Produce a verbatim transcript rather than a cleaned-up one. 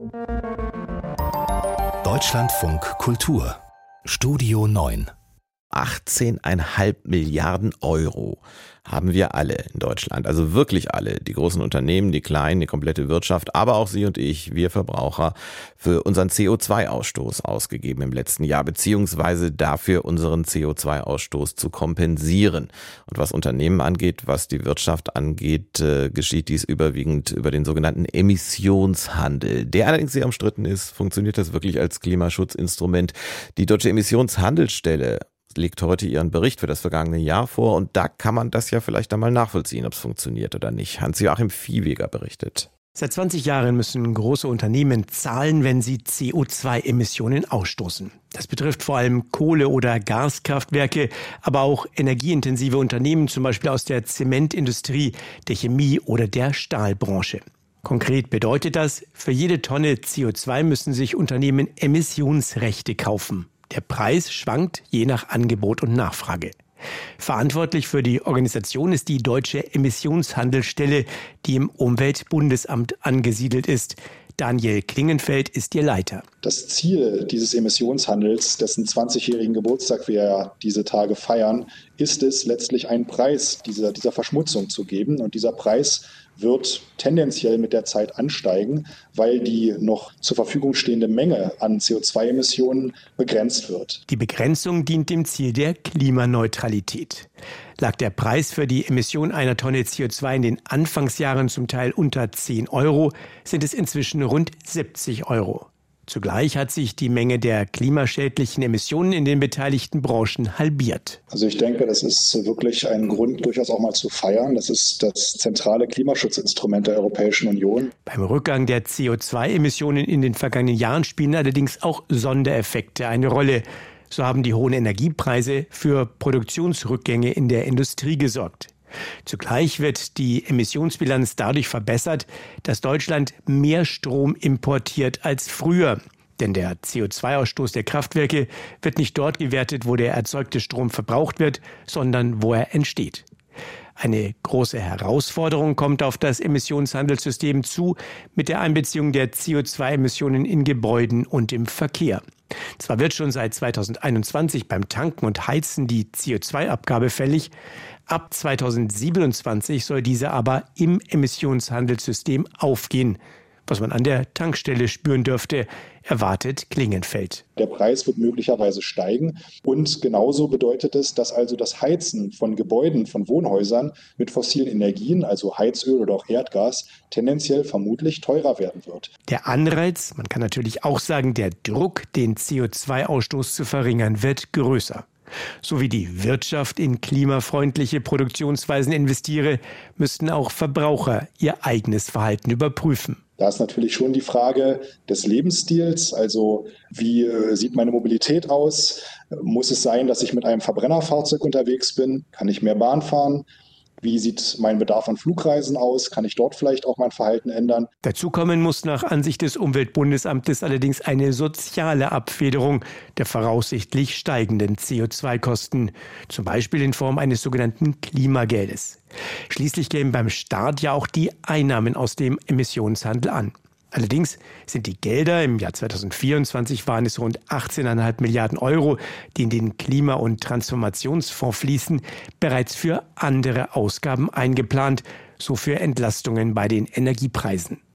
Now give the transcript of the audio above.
Deutschlandfunk Kultur Studio neun. achtzehn Komma fünf Milliarden Euro haben wir alle in Deutschland, also wirklich alle, die großen Unternehmen, die kleinen, die komplette Wirtschaft, aber auch Sie und ich, wir Verbraucher, für unseren C O zwei Ausstoß ausgegeben im letzten Jahr, beziehungsweise dafür unseren C O zwei Ausstoß zu kompensieren. Und was Unternehmen angeht, was die Wirtschaft angeht, äh, geschieht dies überwiegend über den sogenannten Emissionshandel. Der allerdings sehr umstritten ist. Funktioniert das wirklich als Klimaschutzinstrument? Die Deutsche Emissionshandelsstelle legt heute ihren Bericht für das vergangene Jahr vor und da kann man das ja vielleicht einmal nachvollziehen, ob es funktioniert oder nicht. Hans-Joachim Viehweger berichtet. Seit zwanzig Jahren müssen große Unternehmen zahlen, wenn sie C O zwei Emissionen ausstoßen. Das betrifft vor allem Kohle- oder Gaskraftwerke, aber auch energieintensive Unternehmen, zum Beispiel aus der Zementindustrie, der Chemie oder der Stahlbranche. Konkret bedeutet das, für jede Tonne C O zwei müssen sich Unternehmen Emissionsrechte kaufen. Der Preis schwankt je nach Angebot und Nachfrage. Verantwortlich für die Organisation ist die Deutsche Emissionshandelsstelle, die im Umweltbundesamt angesiedelt ist. Daniel Klingenfeld ist ihr Leiter. Das Ziel dieses Emissionshandels, dessen zwanzigjährigen Geburtstag wir ja diese Tage feiern, ist es, letztlich einen Preis dieser, dieser Verschmutzung zu geben. Und dieser Preis wird tendenziell mit der Zeit ansteigen, weil die noch zur Verfügung stehende Menge an C O zwei Emissionen begrenzt wird. Die Begrenzung dient dem Ziel der Klimaneutralität. Lag der Preis für die Emission einer Tonne C O zwei in den Anfangsjahren zum Teil unter zehn Euro, sind es inzwischen rund siebzig Euro. Zugleich hat sich die Menge der klimaschädlichen Emissionen in den beteiligten Branchen halbiert. Also ich denke, das ist wirklich ein Grund, durchaus auch mal zu feiern. Das ist das zentrale Klimaschutzinstrument der Europäischen Union. Beim Rückgang der C O zwei Emissionen in den vergangenen Jahren spielen allerdings auch Sondereffekte eine Rolle. So haben die hohen Energiepreise für Produktionsrückgänge in der Industrie gesorgt. Zugleich wird die Emissionsbilanz dadurch verbessert, dass Deutschland mehr Strom importiert als früher. Denn der C O zwei Ausstoß der Kraftwerke wird nicht dort gewertet, wo der erzeugte Strom verbraucht wird, sondern wo er entsteht. Eine große Herausforderung kommt auf das Emissionshandelssystem zu mit der Einbeziehung der C O zwei Emissionen in Gebäuden und im Verkehr. Zwar wird schon seit zweitausendeinundzwanzig beim Tanken und Heizen die C O zwei Abgabe fällig, ab zweitausendsiebenundzwanzig soll diese aber im Emissionshandelssystem aufgehen. Was man an der Tankstelle spüren dürfte, erwartet Klingenfeld. Der Preis wird möglicherweise steigen und genauso bedeutet es, dass also das Heizen von Gebäuden, von Wohnhäusern mit fossilen Energien, also Heizöl oder auch Erdgas, tendenziell vermutlich teurer werden wird. Der Anreiz, man kann natürlich auch sagen, der Druck, den C O zwei Ausstoß zu verringern, wird größer. So wie die Wirtschaft in klimafreundliche Produktionsweisen investiere, müssten auch Verbraucher ihr eigenes Verhalten überprüfen. Da ist natürlich schon die Frage des Lebensstils, also wie äh, sieht meine Mobilität aus? Muss es sein, dass ich mit einem Verbrennerfahrzeug unterwegs bin? Kann ich mehr Bahn fahren? Wie sieht mein Bedarf an Flugreisen aus? Kann ich dort vielleicht auch mein Verhalten ändern? Dazu kommen muss nach Ansicht des Umweltbundesamtes allerdings eine soziale Abfederung der voraussichtlich steigenden C O zwei Kosten, zum Beispiel in Form eines sogenannten Klimageldes. Schließlich kämen beim Staat ja auch die Einnahmen aus dem Emissionshandel an. Allerdings sind die Gelder, im Jahr zweitausendvierundzwanzig waren es rund achtzehn Komma fünf Milliarden Euro, die in den Klima- und Transformationsfonds fließen, bereits für andere Ausgaben eingeplant, so für Entlastungen bei den Energiepreisen.